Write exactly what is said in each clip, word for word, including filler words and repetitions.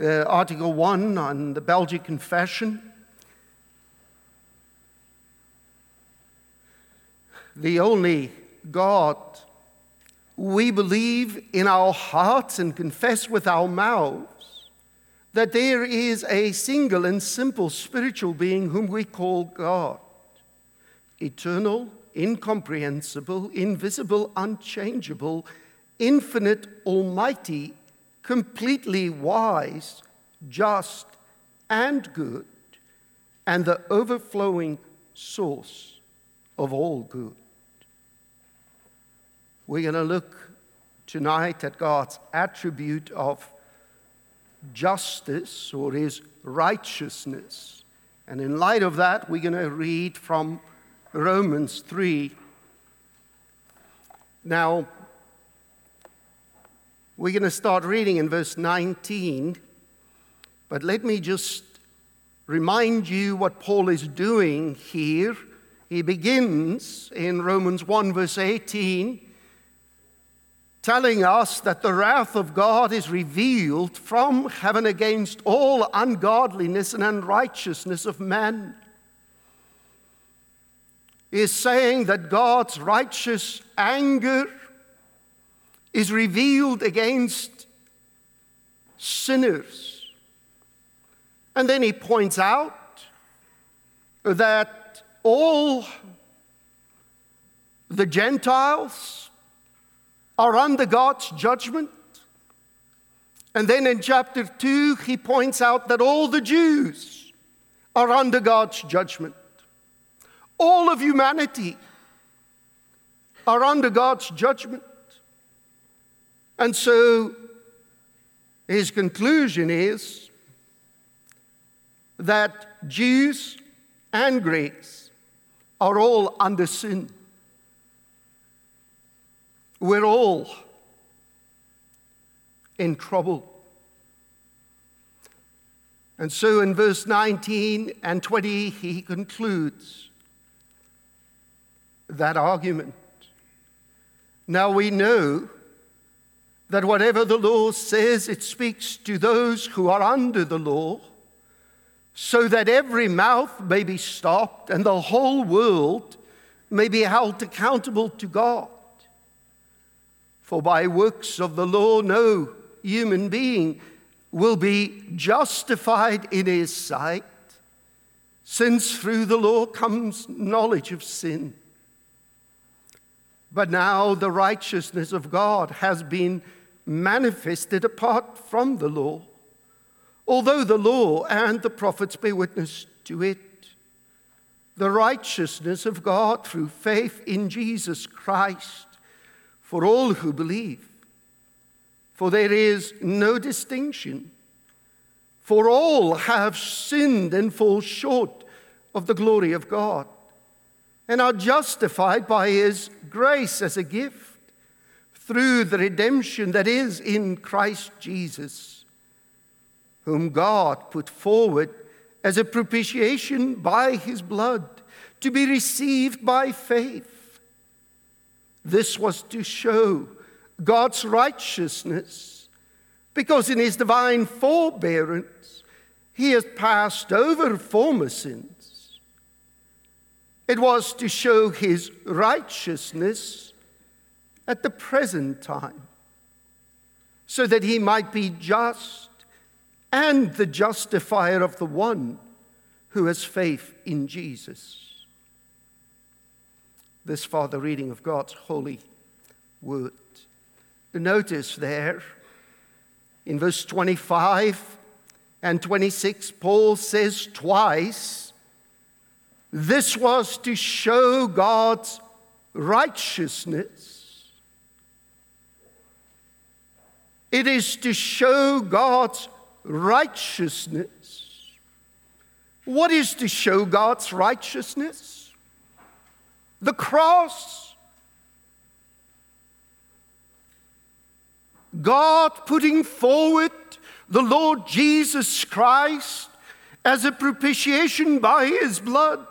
uh, Article one on the Belgic Confession. The only God we believe in our hearts and confess with our mouths that there is a single and simple spiritual being whom we call God, eternal, incomprehensible, invisible, unchangeable, infinite, almighty, completely wise, just, and good, and the overflowing source of all good. We're going to look tonight at God's attribute of justice, or his righteousness. And in light of that, we're going to read from Romans three. Now, we're going to start reading in verse nineteen, but let me just remind you what Paul is doing here. He begins in Romans one, verse eighteen, telling us that the wrath of God is revealed from heaven against all ungodliness and unrighteousness of men. He is saying that God's righteous anger is revealed against sinners. And then he points out that all the Gentiles are under God's judgment. And then in chapter two, he points out that all the Jews are under God's judgment. All of humanity are under God's judgment. And so his conclusion is that Jews and Greeks are all under sin. We're all in trouble. And so in verse nineteen and twenty, he concludes that argument. Now we know that whatever the law says, it speaks to those who are under the law, so that every mouth may be stopped and the whole world may be held accountable to God. For by works of the law, no human being will be justified in his sight, since through the law comes knowledge of sin. But now the righteousness of God has been manifested apart from the law, although the law and the prophets bear witness to it. The righteousness of God through faith in Jesus Christ for all who believe. For there is no distinction. For all have sinned and fall short of the glory of God, and are justified by his grace as a gift through the redemption that is in Christ Jesus, whom God put forward as a propitiation by his blood, to be received by faith. This was to show God's righteousness, because in his divine forbearance he has passed over former sins. It was to show his righteousness at the present time, so that he might be just and the justifier of the one who has faith in Jesus. This far the reading of God's holy word. Notice there in verse twenty-five and twenty-six, Paul says twice, this was to show God's righteousness. It is to show God's righteousness. What is to show God's righteousness? The cross. God putting forward the Lord Jesus Christ as a propitiation by his blood.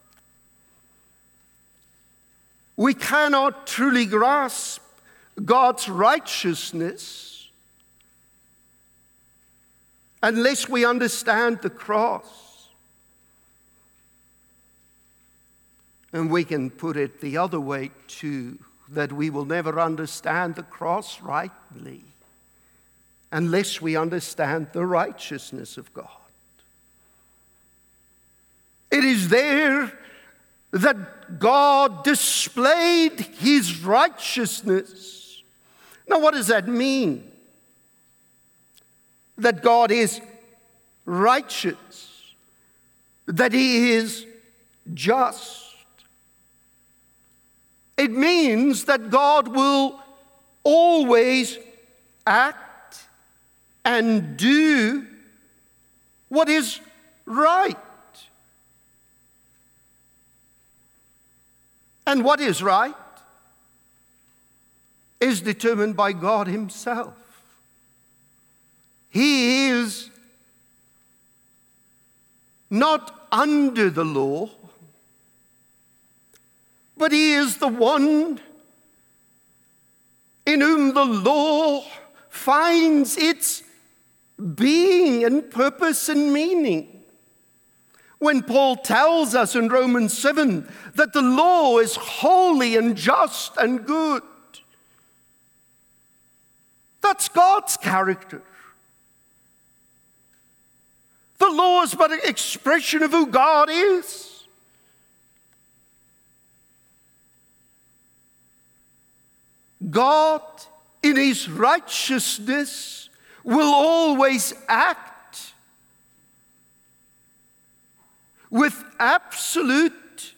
We cannot truly grasp God's righteousness unless we understand the cross. And we can put it the other way too, that we will never understand the cross rightly unless we understand the righteousness of God. It is there that God displayed his righteousness. Now, what does that mean? That God is righteous, that he is just. It means that God will always act and do what is right. And what is right is determined by God himself. He is not under the law, but he is the one in whom the law finds its being and purpose and meaning. When Paul tells us in Romans seven that the law is holy and just and good, that's God's character. The law is but an expression of who God is. God, in his righteousness, will always act with absolute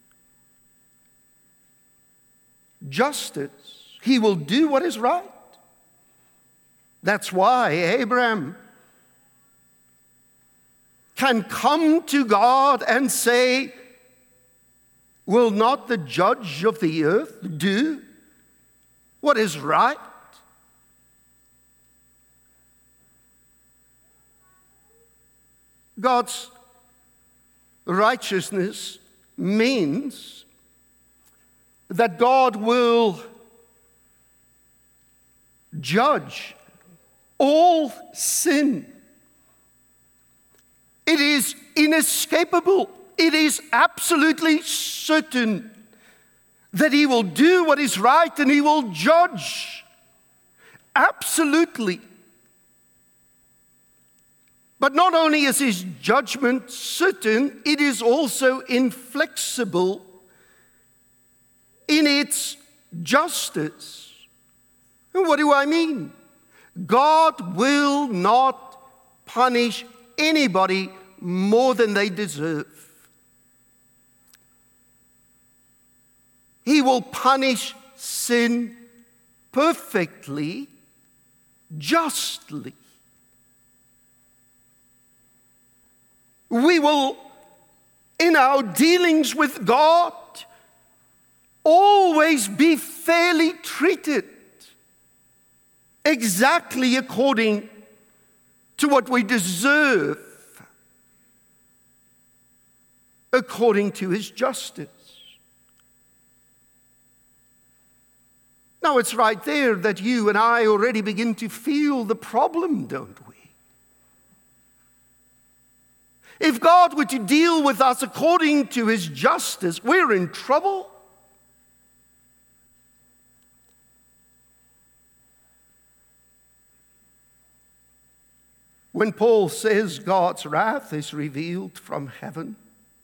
justice. He will do what is right. That's why Abraham can come to God and say, will not the judge of the earth do what is right? God's righteousness means that God will judge all sin. It is inescapable. It is absolutely certain that he will do what is right and he will judge. Absolutely. But not only is his judgment certain, it is also inflexible in its justice. And what do I mean? God will not punish anybody more than they deserve. He will punish sin perfectly, justly. We will, in our dealings with God, always be fairly treated, exactly according to what we deserve, according to his justice. Now, it's right there that you and I already begin to feel the problem, don't we? If God were to deal with us according to his justice, we're in trouble. When Paul says God's wrath is revealed from heaven,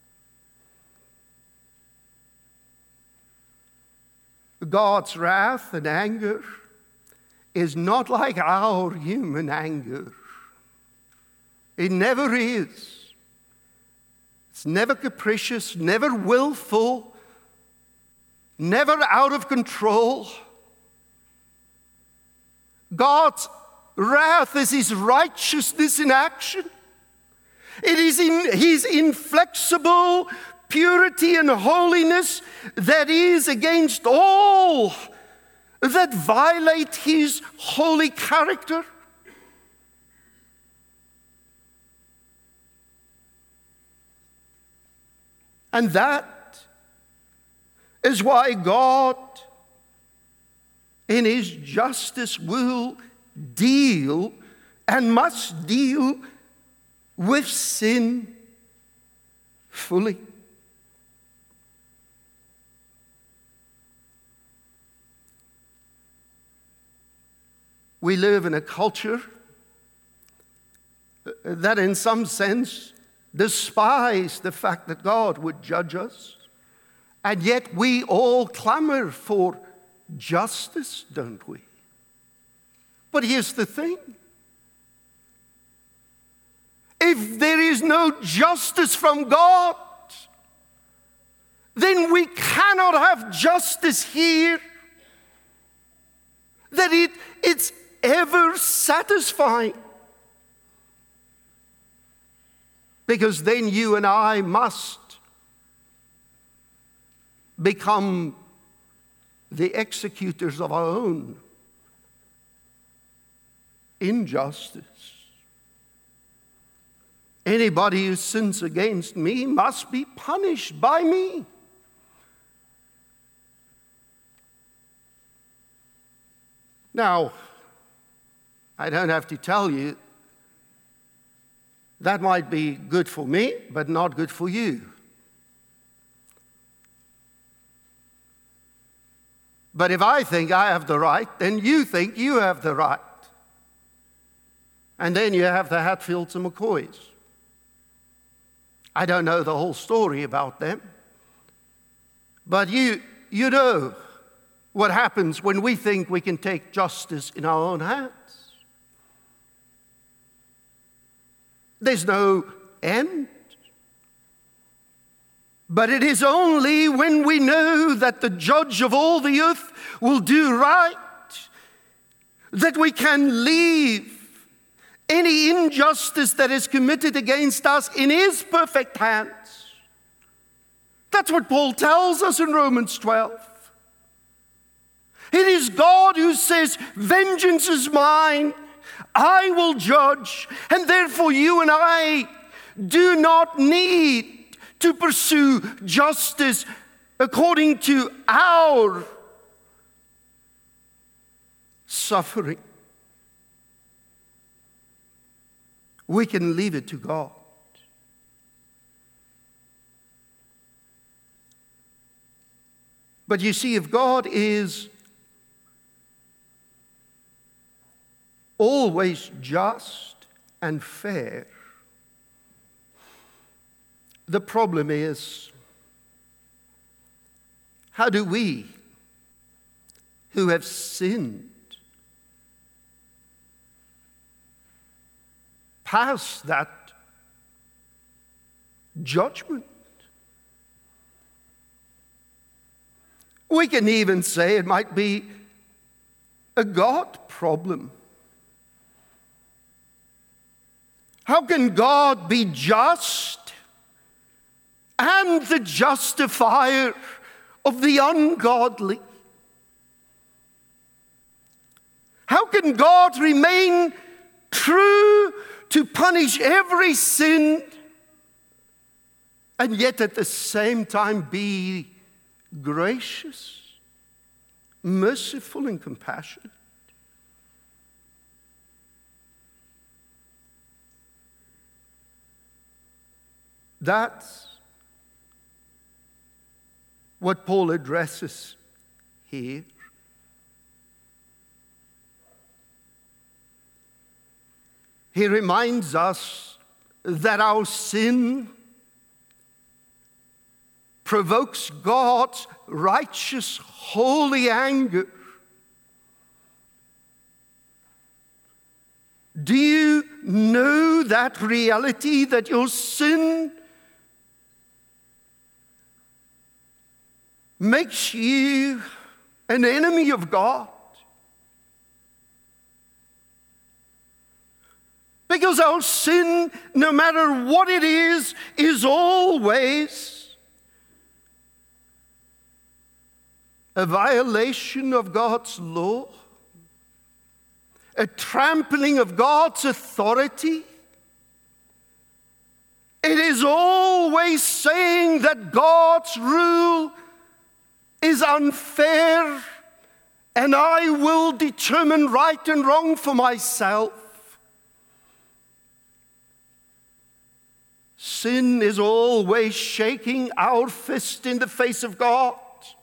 God's wrath and anger is not like our human anger. It never is. It's never capricious, never willful, never out of control. God's wrath is his righteousness in action. It is in his inflexible purity and holiness that is against all that violate his holy character. And that is why God, in his justice, will deal and must deal with sin fully. We live in a culture that in some sense despise the fact that God would judge us. And yet we all clamor for justice, don't we? But here's the thing. If there is no justice from God, then we cannot have justice here. That it, it's ever satisfying. Because then you and I must become the executors of our own injustice. Anybody who sins against me must be punished by me. Now, I don't have to tell you, that might be good for me, but not good for you. But if I think I have the right, then you think you have the right. And then you have the Hatfields and McCoys. I don't know the whole story about them. But you, you know what happens when we think we can take justice in our own hands. There's no end. But it is only when we know that the judge of all the earth will do right that we can leave any injustice that is committed against us in his perfect hands. That's what Paul tells us in Romans twelve. It is God who says, vengeance is mine, I will judge, and therefore you and I do not need to pursue justice according to our suffering. We can leave it to God. But you see, if God is always just and fair, the problem is, how do we, who have sinned, pass that judgment? We can even say it might be a God problem. How can God be just and the justifier of the ungodly? How can God remain true to punish every sin and yet at the same time be gracious, merciful, and compassionate? That's what Paul addresses here. He reminds us that our sin provokes God's righteous, holy anger. Do you know that reality, that your sin makes you an enemy of God? Because our sin, no matter what it is, is always a violation of God's law, a trampling of God's authority. It is always saying that God's rule is unfair and I will determine right and wrong for myself. sin is always shaking our fist in the face of God.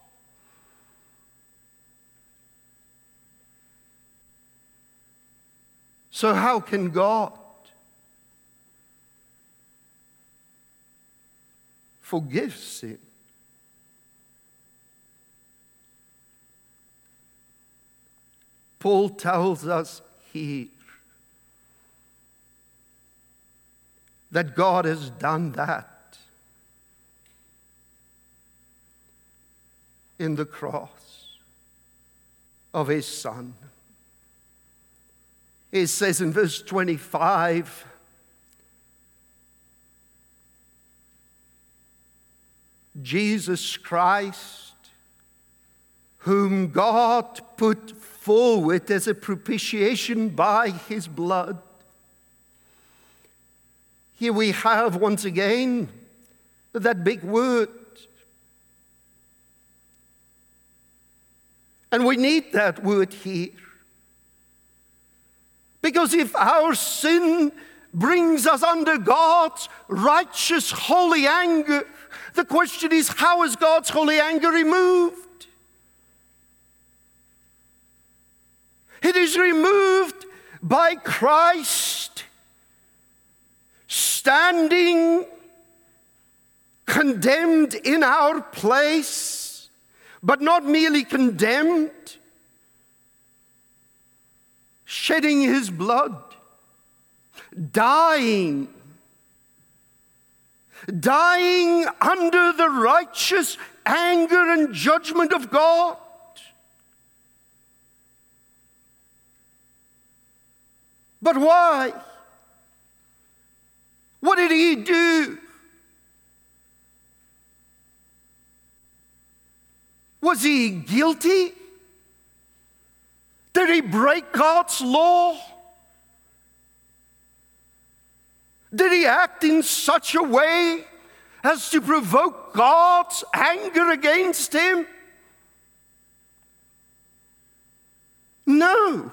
So how can God forgive sin? Paul tells us here that God has done that in the cross of his Son. He says in verse twenty-five, Jesus Christ, whom God put forward as a propitiation by his blood. Here we have once again that big word. And we need that word here. Because if our sin brings us under God's righteous, holy anger, the question is, how is God's holy anger removed? It is removed by Christ standing condemned in our place, but not merely condemned, shedding his blood, dying, dying under the righteous anger and judgment of God. But why? What did he do? Was he guilty? Did he break God's law? Did he act in such a way as to provoke God's anger against him? No.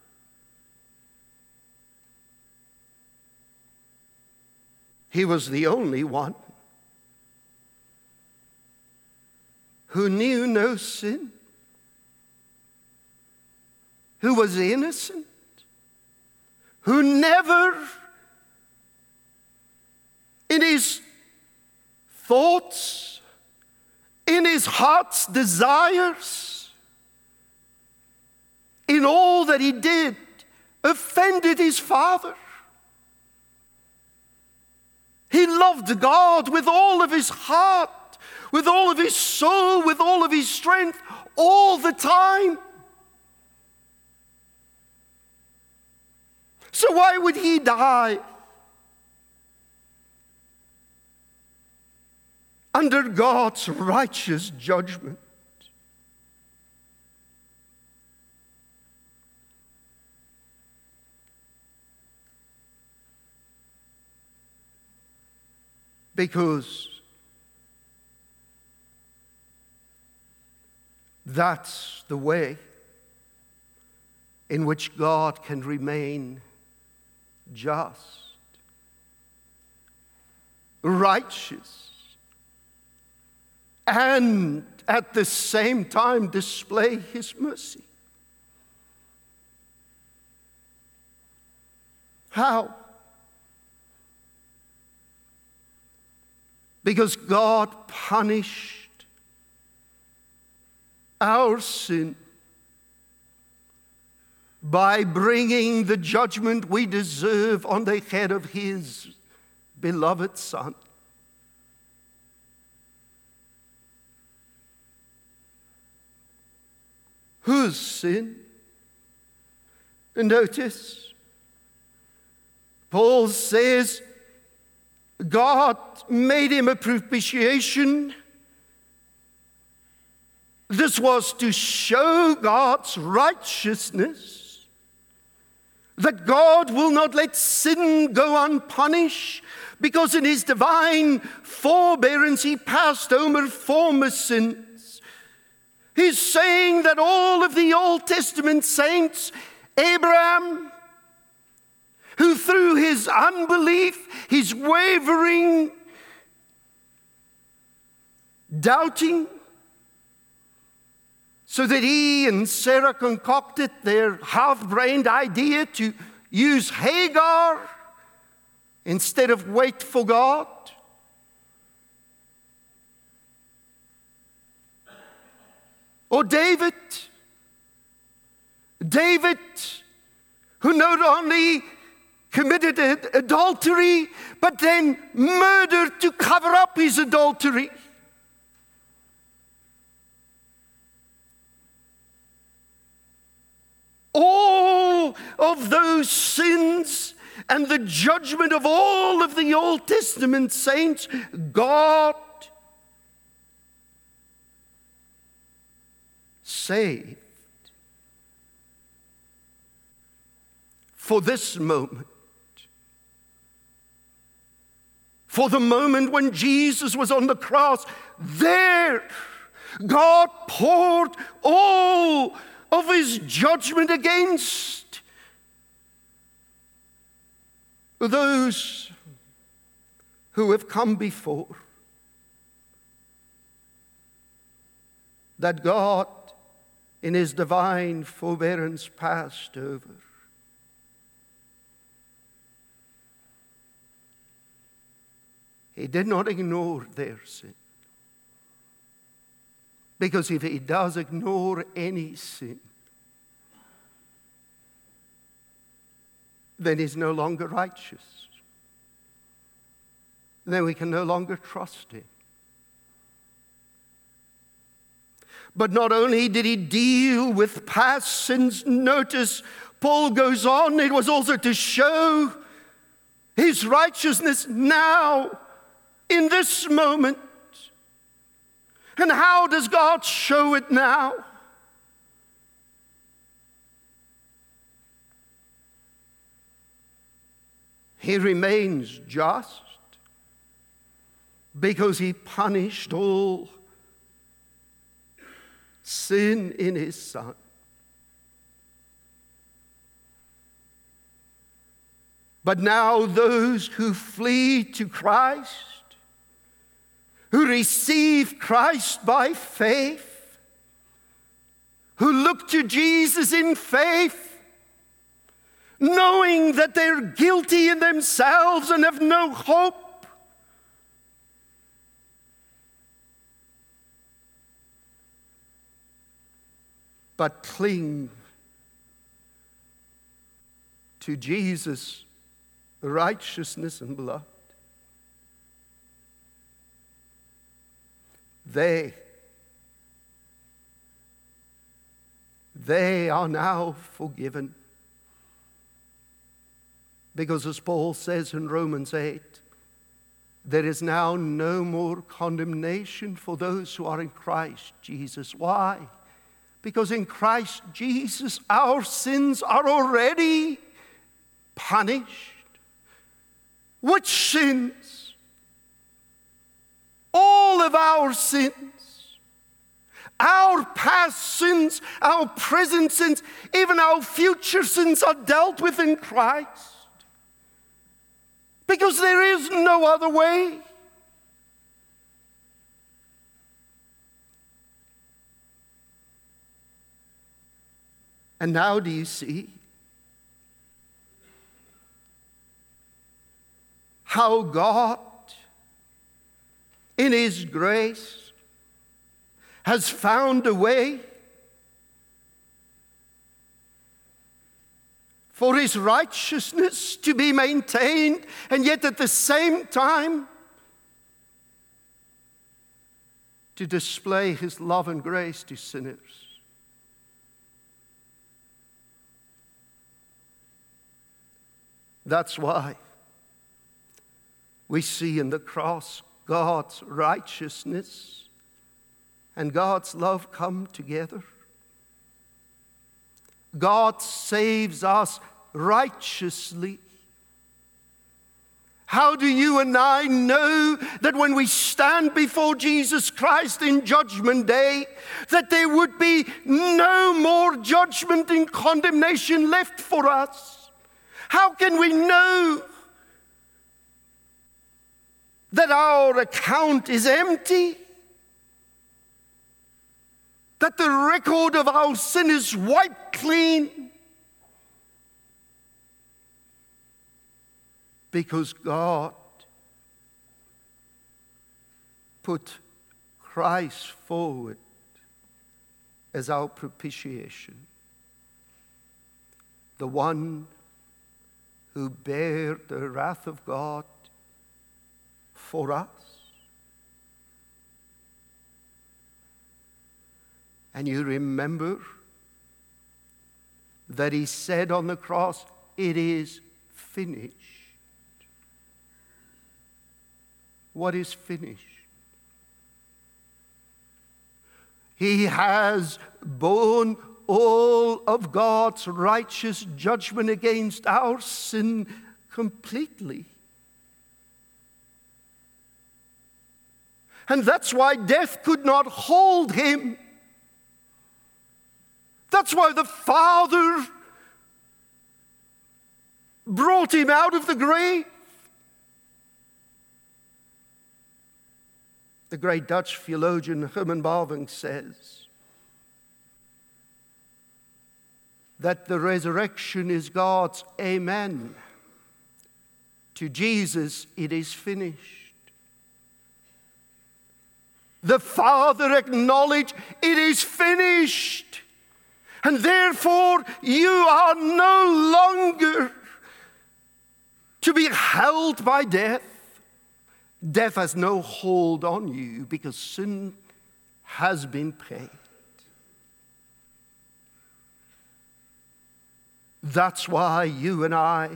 He was the only one who knew no sin, who was innocent, who never in his thoughts, in his heart's desires, in all that he did, offended his Father. He loved God with all of his heart, with all of his soul, with all of his strength, all the time. So why would he die? Under God's righteous judgment. Because that's the way in which God can remain just, righteous, and at the same time display his mercy. How? Because God punished our sin by bringing the judgment we deserve on the head of his beloved Son. Whose sin? Notice, Paul says, God made him a propitiation. This was to show God's righteousness, that God will not let sin go unpunished, because in his divine forbearance he passed over former sins. He's saying that all of the Old Testament saints, Abraham, who through his unbelief, his wavering, doubting, so that he and Sarah concocted their half-brained idea to use Hagar instead of wait for God. Or David, David, who not only committed adultery, but then murdered to cover up his adultery. All of those sins and the judgment of all of the Old Testament saints, God saved for this moment. For the moment when Jesus was on the cross, there God poured all of his judgment against those who have come before. That God, in his divine forbearance, passed over. He did not ignore their sin. Because if he does ignore any sin, then he's no longer righteous. Then we can no longer trust him. But not only did he deal with past sins, notice Paul goes on, it was also to show his righteousness now, in this moment. And how does God show it now? He remains just because he punished all sin in his Son. But now those who flee to Christ, who receive Christ by faith, who look to Jesus in faith, knowing that they're guilty in themselves and have no hope, but cling to Jesus' righteousness and blood. They, they are now forgiven. Because as Paul says in Romans eight, there is now no more condemnation for those who are in Christ Jesus. Why? Because in Christ Jesus our sins are already punished. Which sins? All of our sins, our past sins, our present sins, even our future sins are dealt with in Christ. Because there is no other way. And now do you see how God, in his grace, has found a way for his righteousness to be maintained, and yet at the same time to display his love and grace to sinners. That's why we see in the cross God's righteousness and God's love come together. God saves us righteously. How do you and I know that when we stand before Jesus Christ in Judgment Day, that there would be no more judgment and condemnation left for us? How can we know that our account is empty, that the record of our sin is wiped clean, because God put Christ forward as our propitiation, the one who bare the wrath of God for us. And you remember that he said on the cross, "It is finished." What is finished? He has borne all of God's righteous judgment against our sin completely. And that's why death could not hold him. That's why the Father brought him out of the grave. The great Dutch theologian Herman Bavinck says that the resurrection is God's amen. To Jesus, it is finished. The Father acknowledged, it is finished. And therefore, you are no longer to be held by death. Death has no hold on you because sin has been paid. That's why you and I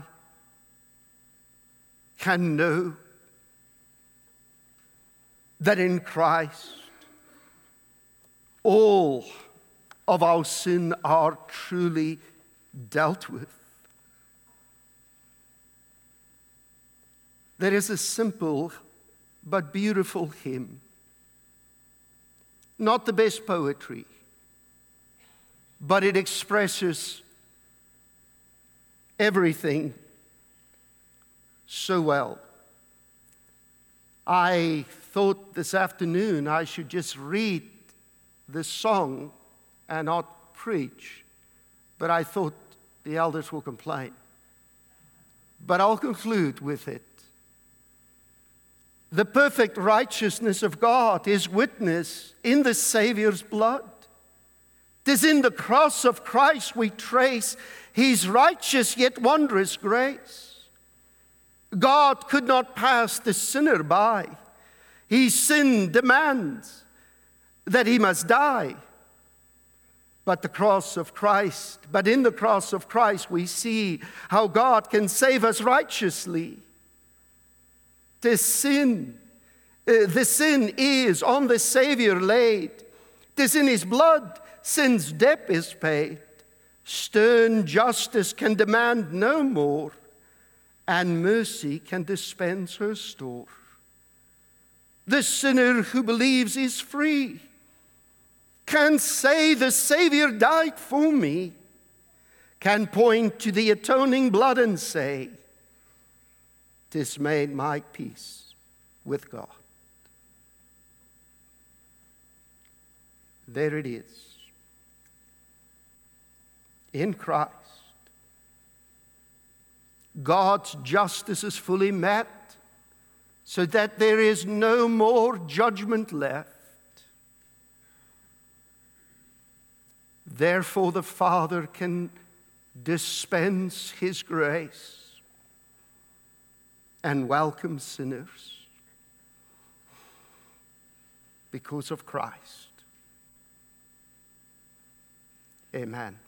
can know that in Christ all of our sin are truly dealt with. There is a simple but beautiful hymn. Not the best poetry, but it expresses everything so well. I thought this afternoon I should just read this song and not preach, but I thought the elders will complain. But I'll conclude with it. The perfect righteousness of God is witnessed in the Savior's blood. 'Tis in the cross of Christ we trace his righteous yet wondrous grace. God could not pass the sinner by. His sin demands that he must die. But the cross of Christ, but in the cross of Christ we see how God can save us righteously. The sin, uh, the sin is on the Savior laid. 'Tis in his blood sin's debt is paid. Stern justice can demand no more, and mercy can dispense her store. The sinner who believes is free, can say the Savior died for me, can point to the atoning blood and say, "'Tis made my peace with God." There it is. In Christ, God's justice is fully met, so that there is no more judgment left. Therefore, the Father can dispense his grace and welcome sinners because of Christ. Amen.